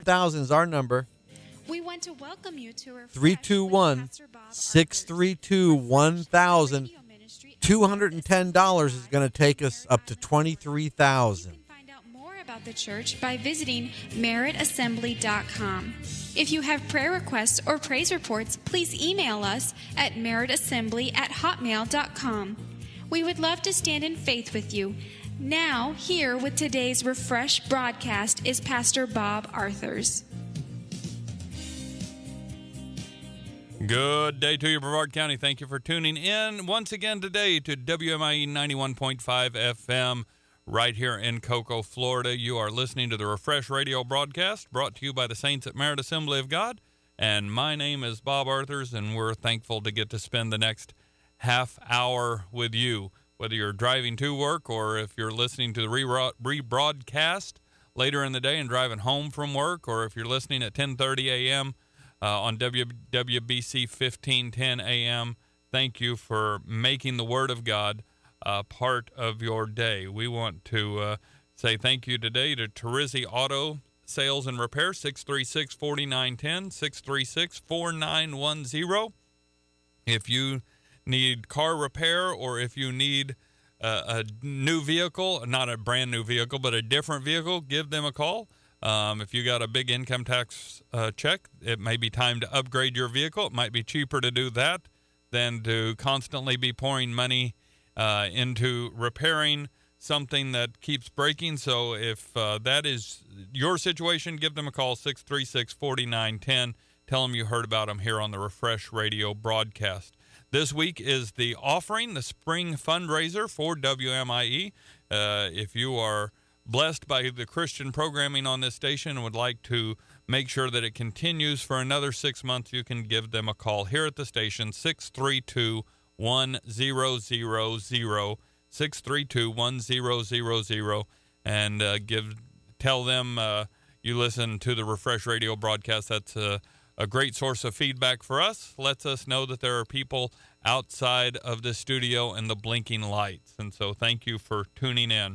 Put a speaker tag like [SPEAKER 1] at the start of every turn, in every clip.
[SPEAKER 1] 1000 is our number.
[SPEAKER 2] We want to welcome you to Refresh
[SPEAKER 1] 321
[SPEAKER 2] with Pastor Bob
[SPEAKER 1] 632
[SPEAKER 2] Arthurs.
[SPEAKER 1] 1000.
[SPEAKER 2] Radio ministry of
[SPEAKER 1] $210 is going to take us up to
[SPEAKER 2] You
[SPEAKER 1] 23,000.
[SPEAKER 2] can find out more about the church by visiting meritassembly.com. If you have prayer requests or praise reports, please email us at meritassembly@hotmail.com. We would love to stand in faith with you. Now, here with today's Refresh broadcast is Pastor Bob Arthurs.
[SPEAKER 3] Good day to you, Brevard County. Thank you for tuning in once again today to WMIE 91.5 FM right here in Cocoa, Florida. You are listening to the Refresh Radio broadcast brought to you by the Saints at Merit Assembly of God. And my name is Bob Arthurs, and we're thankful to get to spend the next half hour with you, whether you're driving to work or if you're listening to the rebroadcast later in the day and driving home from work, or if you're listening at 10:30 a.m. On WWBC 1510 AM. Thank you for making the Word of God part of your day. We want to say thank you today to Terrizzi Auto Sales and Repair, 636-4910, 636-4910. If you need car repair or if you need a new vehicle, not a brand new vehicle, but a different vehicle, give them a call. If you got a big income tax check, it may be time to upgrade your vehicle. It might be cheaper to do that than to constantly be pouring money into repairing something that keeps breaking. So if that is your situation, give them a call, 636-4910. Tell them you heard about them here on the Refresh Radio broadcast. This week is the offering, the spring fundraiser for WMIE. If you are blessed by the Christian programming on this station and would like to make sure that it continues for another 6 months, you can give them a call here at the station, 632-1000, 632-1000, and tell them you listen to the Refresh Radio broadcast. That's a great source of feedback for us. Lets us know that there are people outside of the studio and the blinking lights. And so thank you for tuning in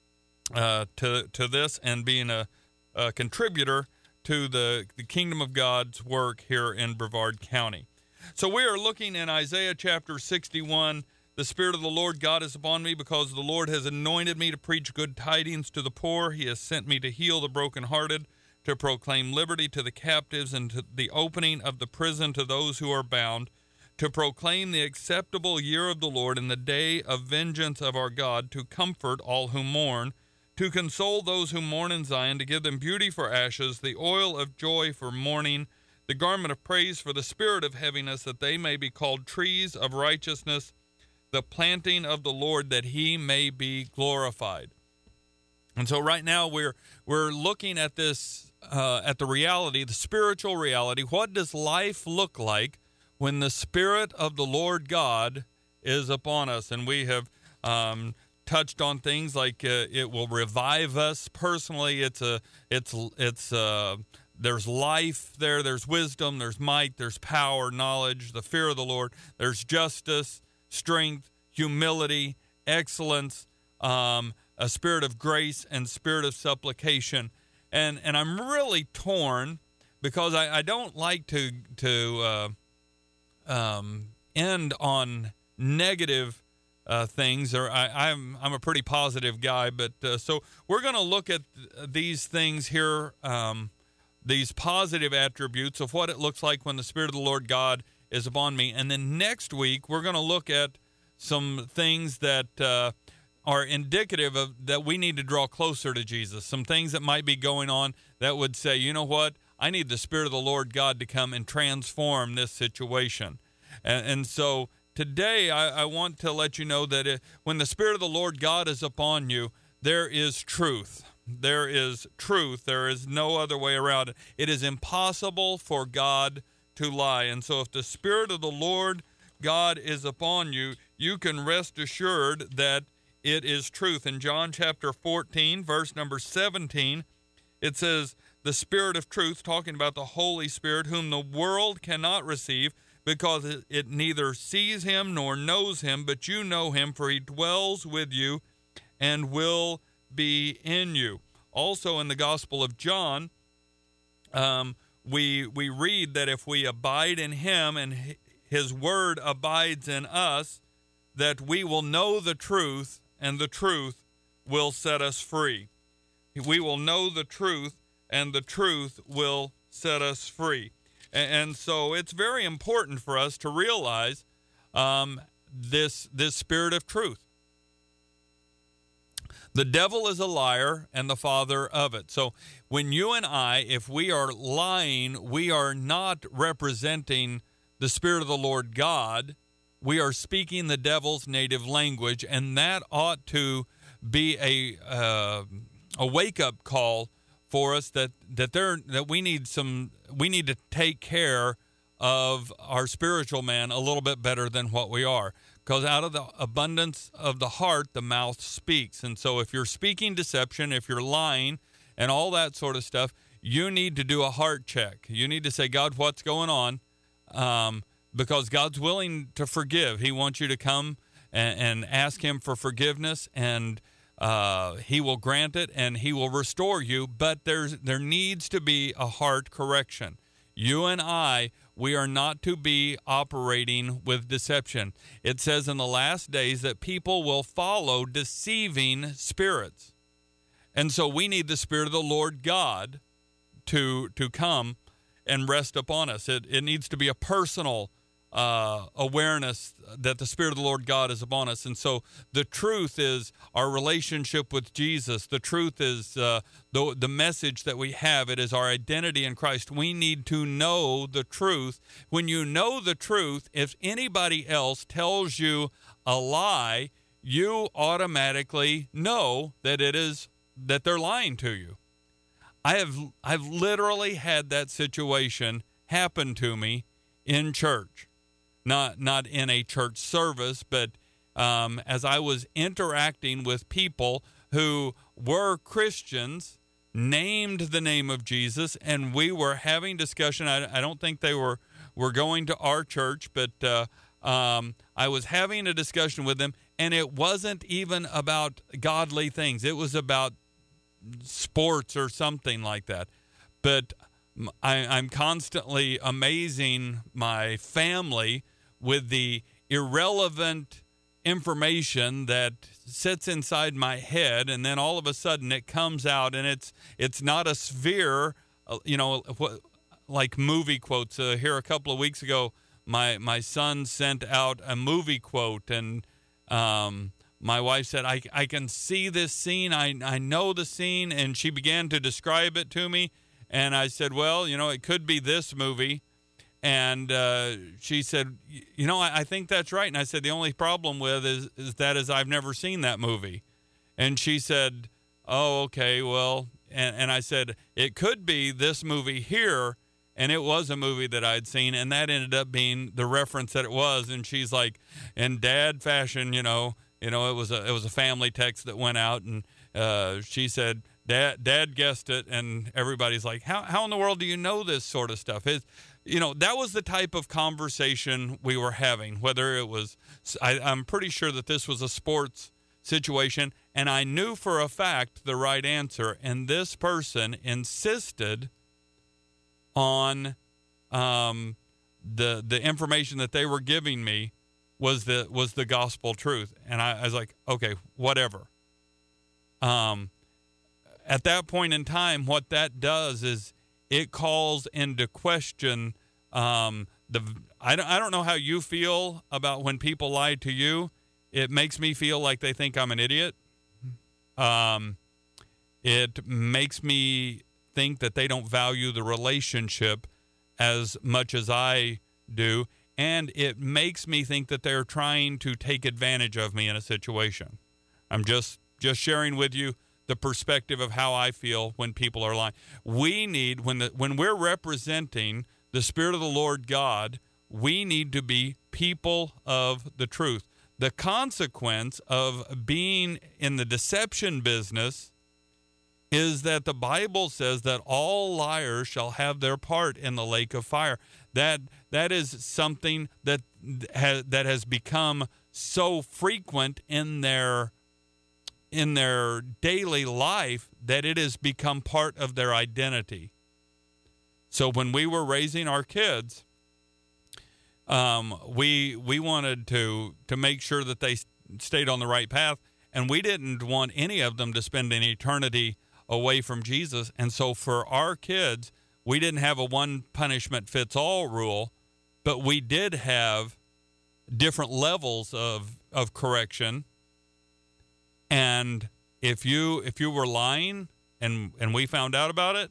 [SPEAKER 3] to this and being a contributor to the Kingdom of God's work here in Brevard County. So we are looking in Isaiah chapter 61. The Spirit of the Lord God is upon me, because the Lord has anointed me to preach good tidings to the poor. He has sent me to heal the brokenhearted, to proclaim liberty to the captives, and to the opening of the prison to those who are bound, to proclaim the acceptable year of the Lord and the day of vengeance of our God, to comfort all who mourn, to console those who mourn in Zion, to give them beauty for ashes, the oil of joy for mourning, the garment of praise for the spirit of heaviness, that they may be called trees of righteousness, the planting of the Lord, that he may be glorified. And so right now we're looking at this, at the reality, the spiritual reality. What does life look like when the Spirit of the Lord God is upon us? And we have touched on things like it will revive us personally. There's life there. There's wisdom. There's might. There's power, knowledge, the fear of the Lord. There's justice, strength, humility, excellence, a spirit of grace, and spirit of supplication. And I'm really torn, because I don't like to end on negative things, or I'm a pretty positive guy, but so we're going to look at these things here, these positive attributes of what it looks like when the Spirit of the Lord God is upon me. And then next week we're going to look at some things that are indicative of that we need to draw closer to Jesus, some things that might be going on that would say, you know what, I need the Spirit of the Lord God to come and transform this situation. And so today, I want to let you know that when the Spirit of the Lord God is upon you, there is truth. There is truth. There is no other way around it. It is impossible for God to lie. And so if the Spirit of the Lord God is upon you, you can rest assured that it is truth. In John chapter 14, verse number 17, it says, the Spirit of truth, talking about the Holy Spirit, whom the world cannot receive, because it neither sees him nor knows him, but you know him, for he dwells with you and will be in you. Also in the Gospel of John, we read that if we abide in him and his word abides in us, that we will know the truth, and the truth will set us free. We will know the truth, and the truth will set us free. And so it's very important for us to realize this spirit of truth. The devil is a liar and the father of it. So when you and I, if we are lying, we are not representing the Spirit of the Lord God. We are speaking the devil's native language, and that ought to be a wake-up call for us that we need to take care of our spiritual man a little bit better than what we are. Because out of the abundance of the heart, the mouth speaks. And so if you're speaking deception, if you're lying and all that sort of stuff, you need to do a heart check. You need to say, God, what's going on? Because God's willing to forgive. He wants you to come and ask him for forgiveness, and he will grant it, and he will restore you. But there needs to be a heart correction. You and I, we are not to be operating with deception. It says in the last days that people will follow deceiving spirits. And so we need the Spirit of the Lord God to come and rest upon us. It needs to be a personal awareness that the Spirit of the Lord God is upon us. And so the truth is our relationship with Jesus. The truth is the message that we have. It is our identity in Christ. We need to know the truth. When you know the truth, if anybody else tells you a lie, you automatically know that they're lying to you. I've literally had that situation happen to me in church. Not in a church service, but as I was interacting with people who were Christians, named the name of Jesus, and we were having discussion. I don't think they were going to our church, but I was having a discussion with them, and it wasn't even about godly things. It was about sports or something like that. But I'm constantly amazing my family with the irrelevant information that sits inside my head, and then all of a sudden it comes out, and it's not a sphere, like movie quotes. Here a couple of weeks ago, my son sent out a movie quote, and my wife said, I can see this scene, I know the scene, and she began to describe it to me, and I said, well, it could be this movie. And she said, I think that's right. And I said, the only problem with is I've never seen that movie. And she said, oh, okay, well, and I said, it could be this movie here. And it was a movie that I'd seen, and that ended up being the reference that it was. And she's like, in dad fashion, it was a family text that went out, and she said, Dad guessed it, and everybody's like, how in the world do you know this sort of stuff? That was the type of conversation we were having, whether it was, I'm pretty sure that this was a sports situation, and I knew for a fact the right answer, and this person insisted on the information that they were giving me was the gospel truth. And I was like, okay, whatever. At that point in time, what that does is it calls into question I don't know how you feel about when people lie to you. It makes me feel like they think I'm an idiot. It makes me think that they don't value the relationship as much as I do, and it makes me think that they're trying to take advantage of me in a situation. I'm just sharing with you the perspective of how I feel when people are lying. We need, when we're representing the Spirit of the Lord God, we need to be people of the truth. The consequence of being in the deception business is that the Bible says that all liars shall have their part in the lake of fire. That is something that has become so frequent in their daily life that it has become part of their identity. So when we were raising our kids, we wanted to make sure that they stayed on the right path, and we didn't want any of them to spend an eternity away from Jesus. And so for our kids, we didn't have a one punishment fits all rule, but we did have different levels of correction. And if you were lying and we found out about it,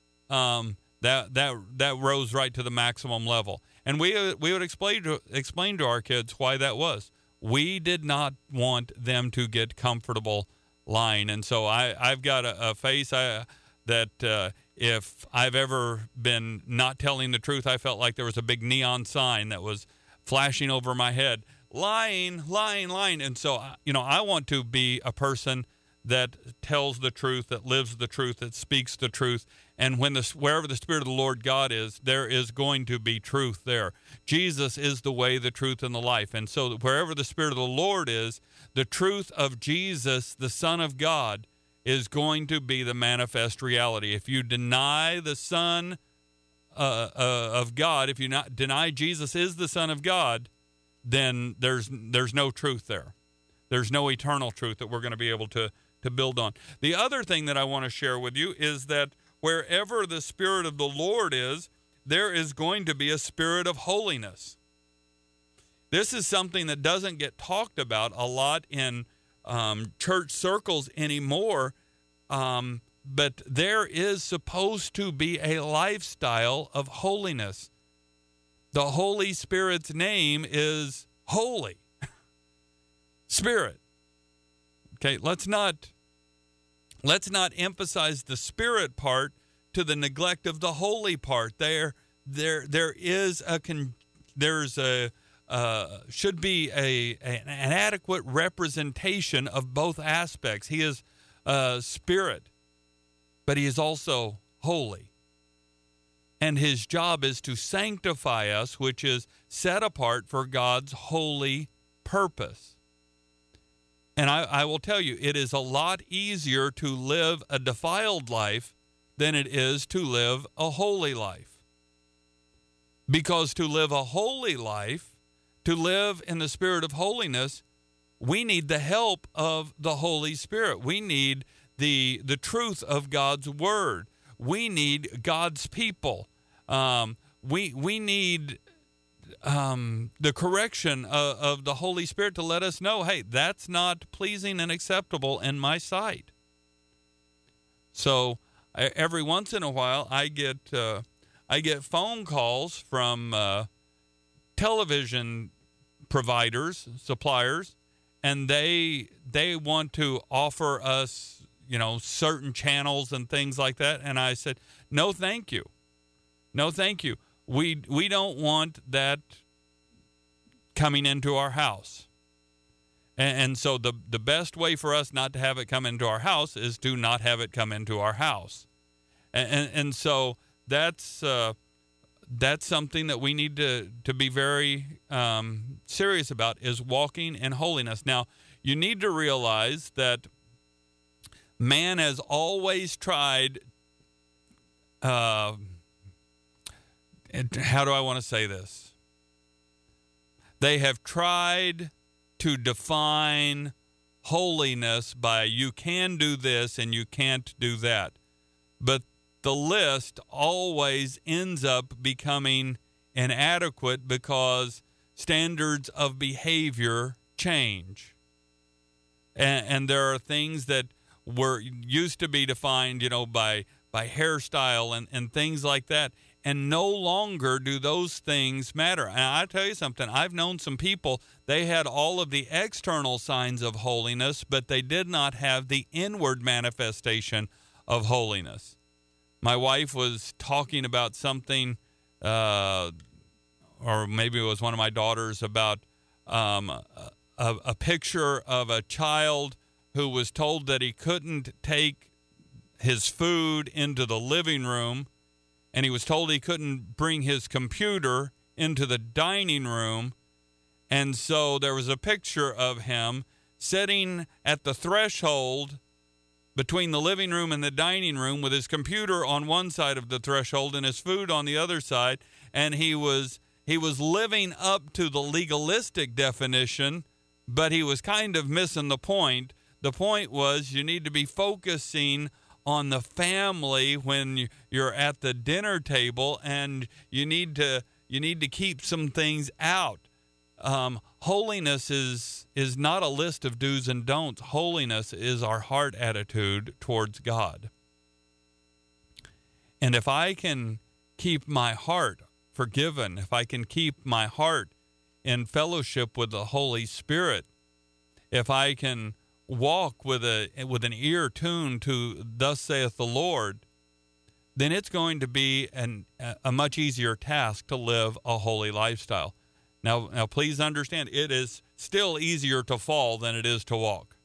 [SPEAKER 3] that rose right to the maximum level. And we would explain to our kids why that was. We did not want them to get comfortable lying. And so I've got a face that if I've ever been not telling the truth, I felt like there was a big neon sign that was flashing over my head. Lying, lying, lying. And so, I want to be a person that tells the truth, that lives the truth, that speaks the truth. And wherever the Spirit of the Lord God is, there is going to be truth there. Jesus is the way, the truth, and the life. And so wherever the Spirit of the Lord is, the truth of Jesus, the Son of God, is going to be the manifest reality. If you deny the Son of God, if you not deny Jesus is the Son of God, then there's no truth there. There's no eternal truth that we're going to be able to build on. The other thing that I want to share with you is that wherever the Spirit of the Lord is, there is going to be a spirit of holiness. This is something that doesn't get talked about a lot in church circles anymore, but there is supposed to be a lifestyle of holiness. The Holy Spirit's name is Holy Spirit. Okay, let's not emphasize the Spirit part to the neglect of the holy part. Should be an adequate representation of both aspects. He is Spirit, but he is also holy. And his job is to sanctify us, which is set apart for God's holy purpose. And I will tell you, it is a lot easier to live a defiled life than it is to live a holy life. Because to live a holy life, to live in the spirit of holiness, we need the help of the Holy Spirit. We need the truth of God's word. We need God's people. We need the correction of the Holy Spirit to let us know, hey, that's not pleasing and acceptable in my sight. So every once in a while, I get phone calls from television providers, suppliers, and they want to offer us, certain channels and things like that. And I said, no, thank you. No, thank you. We don't want that coming into our house. And so the best way for us not to have it come into our house is to not have it come into our house. And so that's something that we need to be very serious about, is walking in holiness. Now, you need to realize that man has always tried, how do I want to say this? They have tried to define holiness by you can do this and you can't do that. But the list always ends up becoming inadequate because standards of behavior change. And there are things that were used to be defined, by hairstyle and things like that. And no longer do those things matter. And I tell you something, I've known some people, they had all of the external signs of holiness, but they did not have the inward manifestation of holiness. My wife was talking about something, or maybe it was one of my daughters, about a picture of a child who was told that he couldn't take his food into the living room, and he was told he couldn't bring his computer into the dining room. And so there was a picture of him sitting at the threshold between the living room and the dining room with his computer on one side of the threshold and his food on the other side, and he was living up to the legalistic definition, but he was kind of missing the point. The point was you need to be focusing on the family when you're at the dinner table, and you need to keep some things out. Holiness is not a list of do's and don'ts. Holiness is our heart attitude towards God. And if I can keep my heart forgiven, if I can keep my heart in fellowship with the Holy Spirit, if I can walk with an ear tuned to "Thus saith the Lord," then it's going to be a much easier task to live a holy lifestyle. Now, please understand, it is still easier to fall than it is to walk.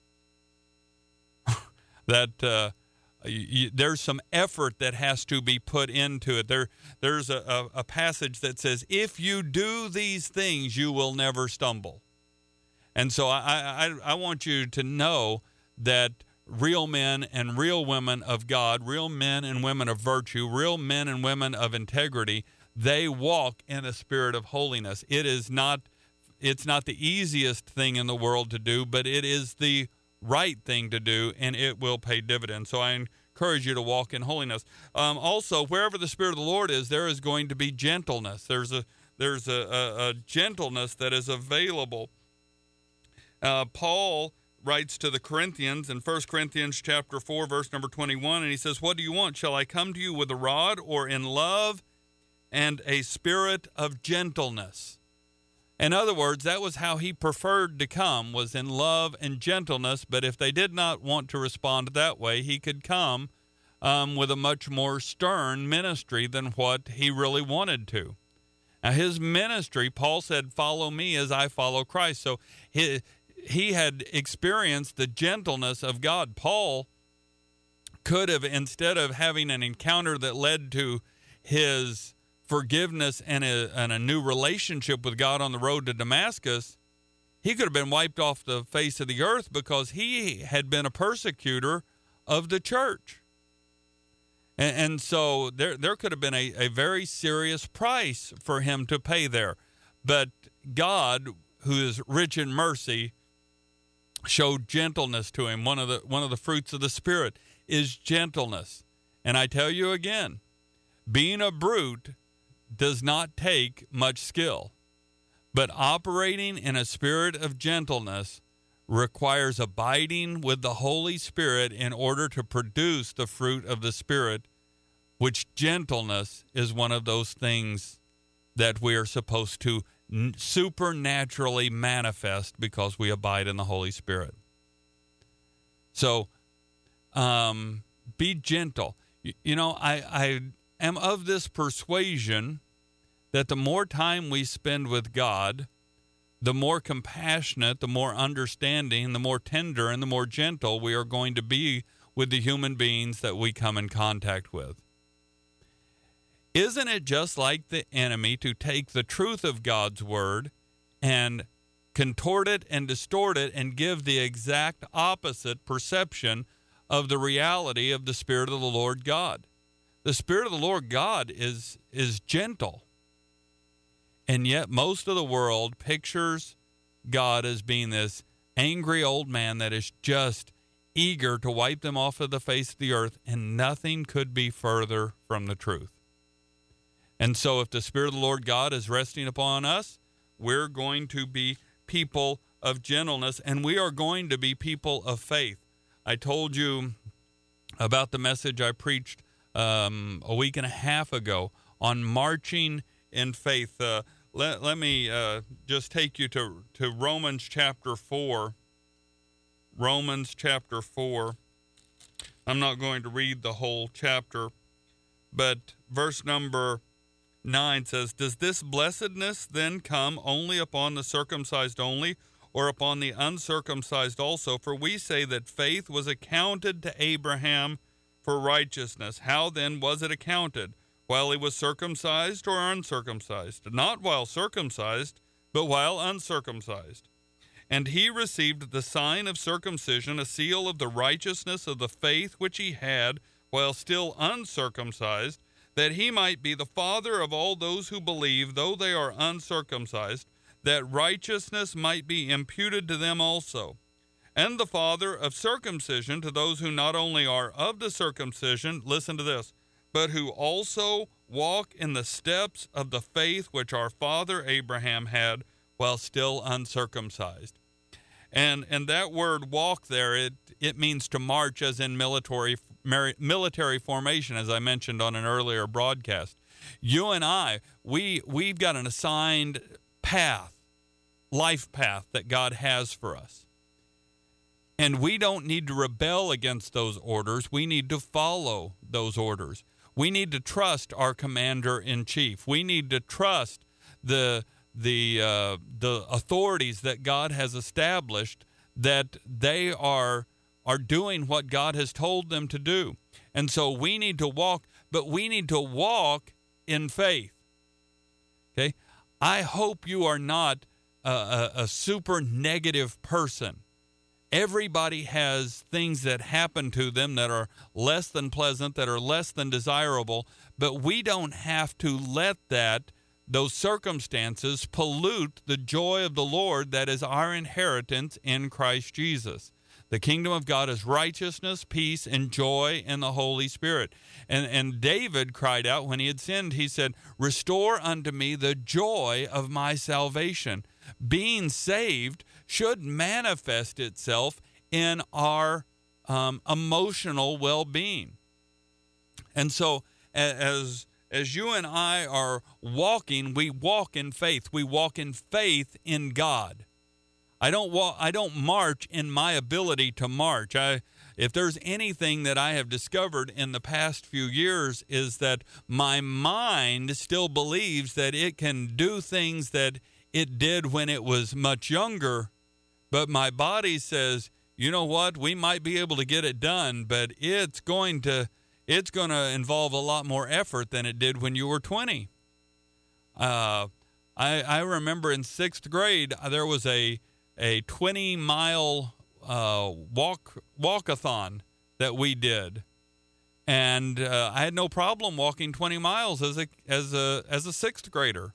[SPEAKER 3] There's some effort that has to be put into it. There's a passage that says, if you do these things, you will never stumble. And so I want you to know that real men and real women of God, real men and women of virtue, real men and women of integrity, they walk in a spirit of holiness. It's not the easiest thing in the world to do, but it is the right thing to do, and it will pay dividends. So I encourage you to walk in holiness. Also, wherever the Spirit of the Lord is, there is going to be gentleness. There's a gentleness that is available. Paul writes to the Corinthians in 1 Corinthians chapter 4, verse number 21, and he says, "What do you want? Shall I come to you with a rod, or in love and a spirit of gentleness?" In other words, that was how he preferred to come, was in love and gentleness. But if they did not want to respond that way, he could come with a much more stern ministry than what he really wanted to. Now, his ministry, Paul said, "Follow me as I follow Christ." So he had experienced the gentleness of God. Paul could have, instead of having an encounter that led to his forgiveness and a new relationship with God on the road to Damascus, he could have been wiped off the face of the earth because he had been a persecutor of the church. And so there could have been a very serious price for him to pay there. But God, who is rich in mercy, showed gentleness to him. One of the fruits of the Spirit is gentleness. And I tell you again, being a brute does not take much skill, but operating in a spirit of gentleness requires abiding with the Holy Spirit in order to produce the fruit of the Spirit, which gentleness is one of those things that we are supposed to supernaturally manifest because we abide in the Holy Spirit. So be gentle. You know, I am of this persuasion that the more time we spend with God, the more compassionate, the more understanding, the more tender, and the more gentle we are going to be with the human beings that we come in contact with. Isn't it just like the enemy to take the truth of God's word and contort it and distort it and give the exact opposite perception of the reality of the Spirit of the Lord God? The Spirit of the Lord God is gentle. And yet most of the world pictures God as being this angry old man that is just eager to wipe them off of the face of the earth, and nothing could be further from the truth. And so if the Spirit of the Lord God is resting upon us, we're going to be people of gentleness, and we are going to be people of faith. I told you about the message I preached a week and a half ago on marching in faith. Let me just take you to Romans chapter 4. Romans chapter 4. I'm not going to read the whole chapter, but verse number 9 says, "Does this blessedness then come only upon the circumcised only, or upon the uncircumcised also? For we say that faith was accounted to Abraham for righteousness. How then was it accounted? While he was circumcised or uncircumcised? Not while circumcised, but while uncircumcised. And he received the sign of circumcision, a seal of the righteousness of the faith which he had while still uncircumcised, that he might be the father of all those who believe, though they are uncircumcised, that righteousness might be imputed to them also. And the father of circumcision to those who not only are of the circumcision, listen to this, but who also walk in the steps of the faith which our father Abraham had while still uncircumcised. And that word walk there, it means to march, as in military formation, as I mentioned on an earlier broadcast. You and I, we've got an assigned path, life path that God has for us. And we don't need to rebel against those orders. We need to follow those orders. We need to trust our commander-in-chief. We need to trust the authorities that God has established, that they are doing what God has told them to do. And so we need to walk, but we need to walk in faith. Okay? I hope you are not a super negative person. Everybody has things that happen to them that are less than pleasant, that are less than desirable, but we don't have to let those circumstances pollute the joy of the Lord that is our inheritance in Christ Jesus. The kingdom of God is righteousness, peace, and joy in the Holy Spirit. And David cried out when he had sinned, he said, "Restore unto me the joy of my salvation." Being saved should manifest itself in our emotional well-being. And so as you and I are walking, we walk in faith. We walk in faith in God. I don't march in my ability to march. If there's anything that I have discovered in the past few years, is that my mind still believes that it can do things that it did when it was much younger, but my body says, you know what, we might be able to get it done, but it's going to involve a lot more effort than it did when you were 20. I remember in 6th grade, there was a 20-mile walkathon that we did, and I had no problem walking 20 miles as a 6th grader.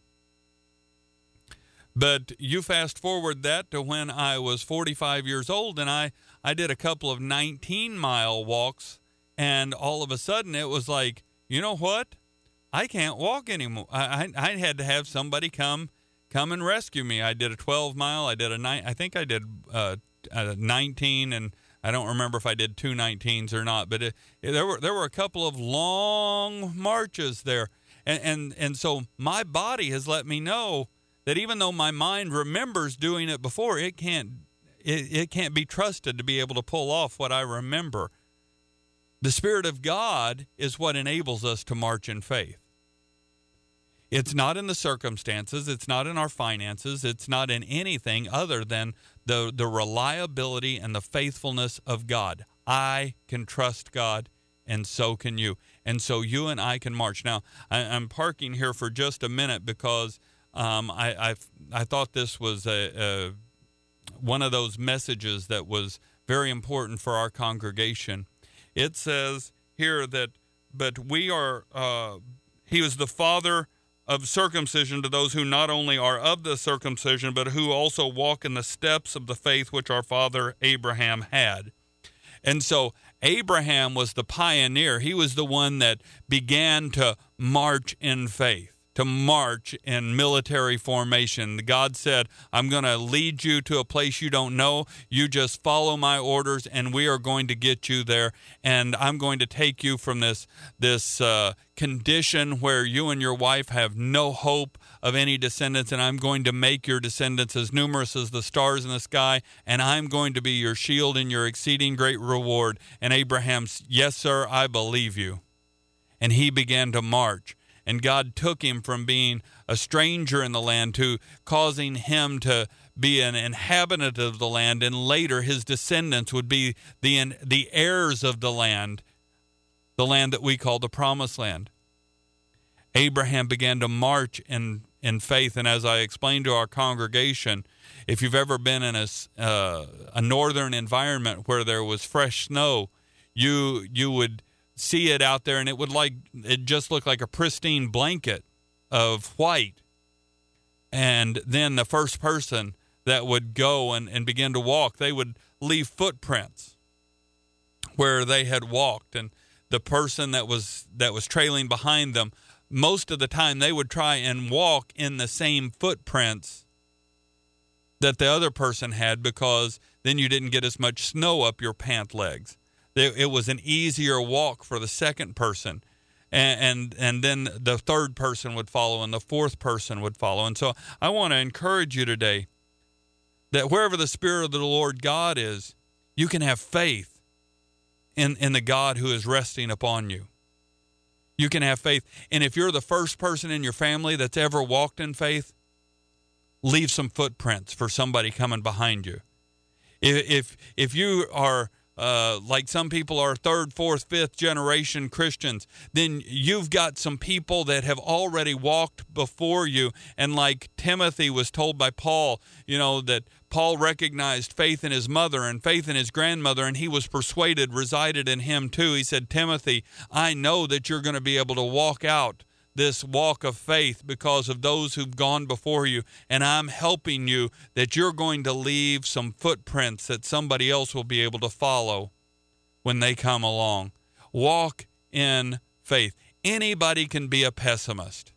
[SPEAKER 3] But you fast forward that to when I was 45 years old, and I did a couple of 19-mile walks, and all of a sudden it was like, you know what? I can't walk anymore. I had to have somebody come and rescue me. I did a 12-mile. I did I think I did a 19, and I don't remember if I did 2 19s or not. But there were a couple of long marches there, and so my body has let me know that even though my mind remembers doing it before, it can't be trusted to be able to pull off what I remember. The Spirit of God is what enables us to march in faith. It's not in the circumstances. It's not in our finances. It's not in anything other than the reliability and the faithfulness of God. I can trust God, and so can you. And so you and I can march. Now, I'm parking here for just a minute because I thought this was one of those messages that was very important for our congregation. It says here that, but we are, he was the father of circumcision to those who not only are of the circumcision, but who also walk in the steps of the faith which our father Abraham had. And so Abraham was the pioneer. He was the one that began to march in faith, to march in military formation. God said, I'm going to lead you to a place you don't know. You just follow my orders, and we are going to get you there. And I'm going to take you from this condition where you and your wife have no hope of any descendants, and I'm going to make your descendants as numerous as the stars in the sky, and I'm going to be your shield and your exceeding great reward. And Abraham, yes, sir, I believe you. And he began to march. And God took him from being a stranger in the land to causing him to be an inhabitant of the land, and later his descendants would be the heirs of the land that we call the Promised Land. Abraham began to march in in faith. And as I explained to our congregation, if you've ever been in a northern environment where there was fresh snow, you would see it out there, and it just looked like a pristine blanket of white. And then the first person that would go and begin to walk, they would leave footprints where they had walked, and the person that was trailing behind them, most of the time they would try and walk in the same footprints that the other person had, because then you didn't get as much snow up your pant legs. It was an easier walk for the second person. And then the third person would follow, and the fourth person would follow. And so I want to encourage you today that wherever the Spirit of the Lord God is, you can have faith in the God who is resting upon you. You can have faith. And if you're the first person in your family that's ever walked in faith, leave some footprints for somebody coming behind you. If you are like some people are third, fourth, fifth generation Christians, then you've got some people that have already walked before you. And like Timothy was told by Paul, that Paul recognized faith in his mother and faith in his grandmother, and he was persuaded resided in him too. He said, Timothy, I know that you're going to be able to walk out this walk of faith because of those who've gone before you, and I'm helping you that you're going to leave some footprints that somebody else will be able to follow when they come along. Walk in faith. Anybody can be a pessimist.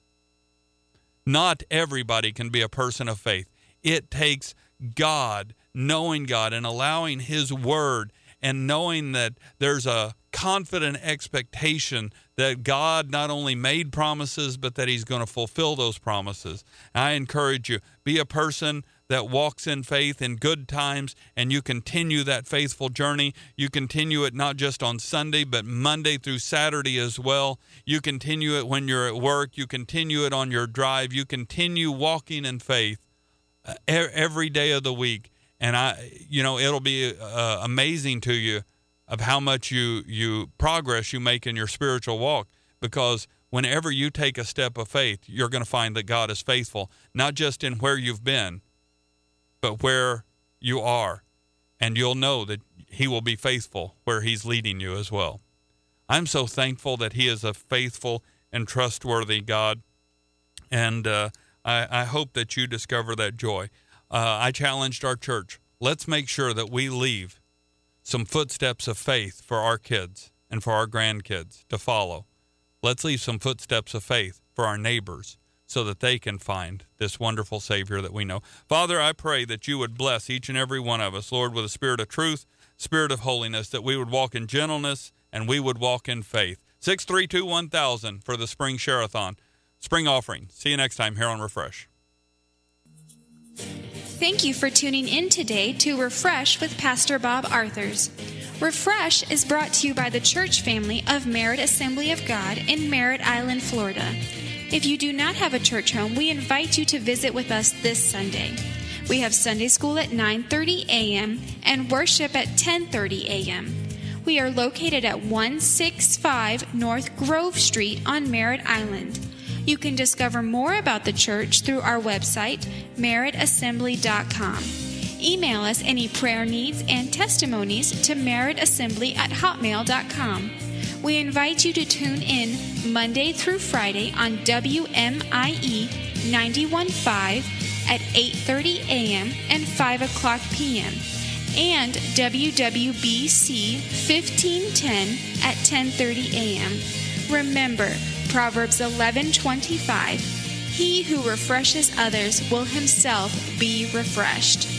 [SPEAKER 3] Not everybody can be a person of faith. It takes God, knowing God and allowing His Word, and knowing that there's a confident expectation that God not only made promises, but that He's going to fulfill those promises. I encourage you, be a person that walks in faith in good times, and you continue that faithful journey. You continue it not just on Sunday, but Monday through Saturday as well. You continue it when you're at work. You continue it on your drive. You continue walking in faith every day of the week. And it'll be amazing to you of how much you progress you make in your spiritual walk, because whenever you take a step of faith, you're going to find that God is faithful, not just in where you've been, but where you are. And you'll know that He will be faithful where He's leading you as well. I'm so thankful that He is a faithful and trustworthy God. And I hope that you discover that joy. I challenged our church, let's make sure that we leave some footsteps of faith for our kids and for our grandkids to follow. Let's leave some footsteps of faith for our neighbors so that they can find this wonderful Savior that we know. Father, I pray that you would bless each and every one of us, Lord, with a spirit of truth, spirit of holiness, that we would walk in gentleness and we would walk in faith. 632-1000 for the Spring Share-a-thon. Spring offering. See you next time here on Refresh.
[SPEAKER 2] Thank you for tuning in today to Refresh with Pastor Bob Arthurs. Refresh is brought to you by the church family of Merritt Assembly of God in Merritt Island, Florida. If you do not have a church home, we invite you to visit with us this Sunday. We have Sunday school at 9:30 a.m. and worship at 10:30 a.m. We are located at 165 North Grove Street on Merritt Island. You can discover more about the church through our website, merrittassembly.com. Email us any prayer needs and testimonies to merrittassembly@hotmail.com. We invite you to tune in Monday through Friday on WMIE 91.5 at 8:30 a.m. and 5 o'clock p.m. and WWBC 1510 at 10:30 a.m. Remember, Proverbs 11:25, he who refreshes others will himself be refreshed.